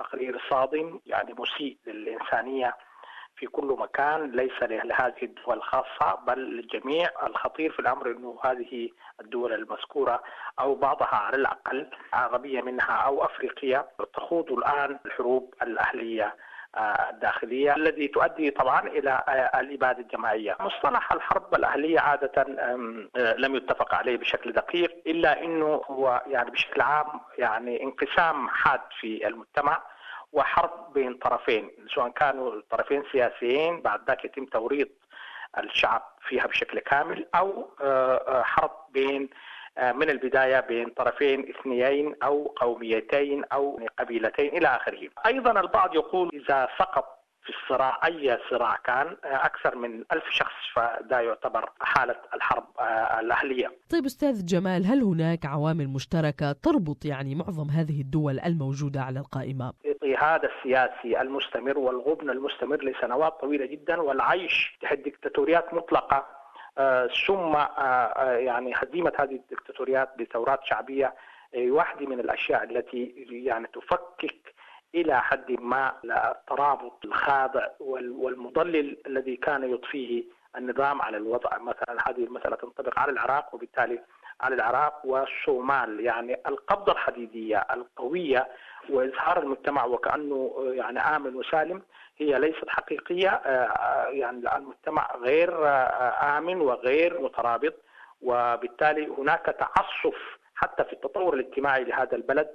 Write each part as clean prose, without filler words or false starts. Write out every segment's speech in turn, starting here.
تقرير صادم يعني مسيء للإنسانية في كل مكان، ليس لهذه الدول الخاصة بل للجميع. الخطير في الأمر أنه هذه الدول المذكورة أو بعضها على الأقل عربية منها أو أفريقية تخوض الآن الحروب الأهلية الداخلية الذي تؤدي طبعا إلى الإبادة الجماعية. مصطلح الحرب الأهلية عادة لم يتفق عليه بشكل دقيق، إلا أنه هو يعني بشكل عام يعني انقسام حاد في المجتمع وحرب بين طرفين، سواء كانوا طرفين سياسيين بعد ذلك يتم توريط الشعب فيها بشكل كامل، أو حرب بين من البداية بين طرفين اثنيين أو قوميتين أو قبيلتين إلى آخره. أيضا البعض يقول إذا سقط في الصراع أي صراع كان أكثر من 1000 شخص فده يعتبر حالة الحرب الأهلية. طيب أستاذ جمال، هل هناك عوامل مشتركة تربط يعني معظم هذه الدول الموجودة على القائمة؟ الاضطهاد السياسي المستمر والغبن المستمر لسنوات طويلة جدا والعيش تحت ديكتاتوريات مطلقة، ثم يعني هزيمة هذه الديكتاتوريات بثورات شعبية، واحدة من الأشياء التي يعني تفكك إلى حد ما الترابط الخاضع والمضلل الذي كان يضفيه النظام على الوضع. مثلا هذه المسألة تنطبق على العراق، وبالتالي على العراق والصومال، يعني القبضة الحديدية القوية وإظهار المجتمع وكأنه يعني آمن وسالم هي ليست حقيقية. يعني المجتمع غير آمن وغير مترابط، وبالتالي هناك تعصف حتى في التطور الاجتماعي لهذا البلد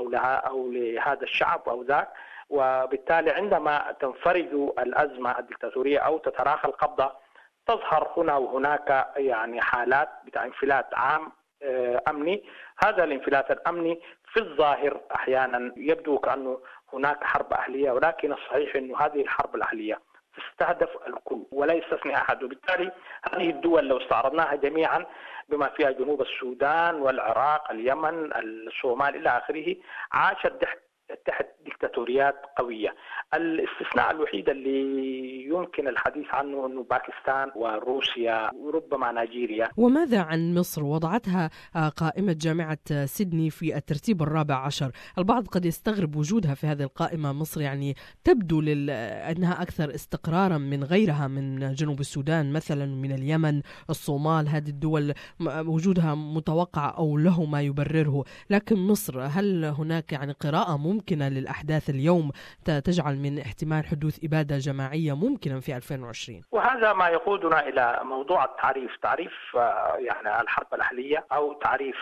أو لهذا الشعب أو ذاك. وبالتالي عندما تنفرج الأزمة الدكتاتورية أو تتراخى القبضة تظهر هنا وهناك يعني حالات بتاع انفلات عام أمني. هذا الانفلات الأمني في الظاهر أحيانا يبدو كأنه هناك حرب أهلية، ولكن الصحيح أنه هذه الحرب الأهلية تستهدف الكل ولا يستثني أحد. وبالتالي هذه الدول لو استعرضناها جميعا بما فيها جنوب السودان والعراق اليمن الصومال إلى آخره عاشت تحت ديكتاتوريات قوية. الاستثناء الوحيد اللي يمكن الحديث عنه أنه باكستان وروسيا وربما نيجيريا. وماذا عن مصر؟ وضعتها قائمة جامعة سيدني في الترتيب ال14. البعض قد يستغرب وجودها في هذه القائمة. مصر يعني تبدو أنها أكثر استقرارا من غيرها، من جنوب السودان مثلا، من اليمن، الصومال. هذه الدول وجودها متوقع أو له ما يبرره، لكن مصر هل هناك يعني قراءة ممكنة للأحداث اليوم تجعل من احتمال حدوث إبادة جماعية ممكنا في 2020؟ وهذا ما يقودنا إلى موضوع تعريف يعني الحرب الأهلية أو تعريف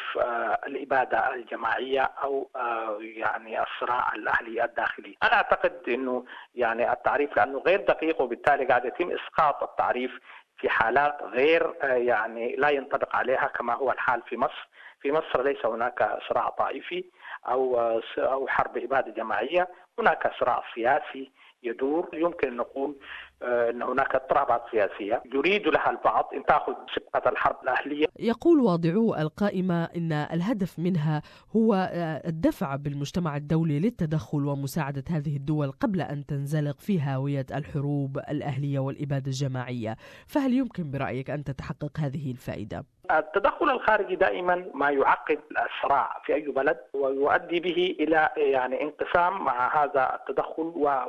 الإبادة الجماعية أو يعني الصراع الأهلي الداخلي. أنا أعتقد أنه يعني التعريف لأنه غير دقيق، وبالتالي قاعد يتم إسقاط التعريف في حالات غير يعني لا ينطبق عليها كما هو الحال في مصر. في مصر ليس هناك صراع طائفي أو حرب إبادة جماعية، هناك صراع سياسي يدور. يمكن أن نقول أن هناك اضطرابات سياسية يريد لها البعض أن تأخذ سبقة الحرب الأهلية. يقول واضعو القائمة أن الهدف منها هو الدفع بالمجتمع الدولي للتدخل ومساعدة هذه الدول قبل أن تنزلق في هاوية الحروب الأهلية والإبادة الجماعية، فهل يمكن برأيك أن تتحقق هذه الفائدة؟ التدخل الخارجي دائما ما يعقد الصراع في أي بلد ويؤدي به إلى يعني انقسام مع هذا التدخل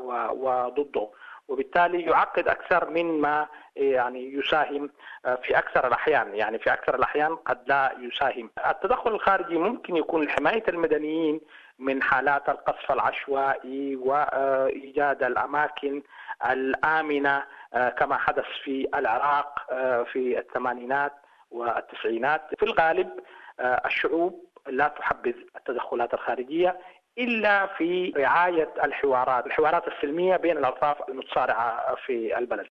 وضده، وبالتالي يعقد أكثر من ما يعني يساهم في أكثر الأحيان. يعني في أكثر الأحيان قد لا يساهم. التدخل الخارجي ممكن يكون لحماية المدنيين من حالات القصف العشوائي وإيجاد الأماكن الآمنة كما حدث في العراق في الثمانينات والتسعينات. في الغالب الشعوب لا تحبذ التدخلات الخارجية إلا في رعاية الحوارات السلمية بين الأطراف المتصارعة في البلد.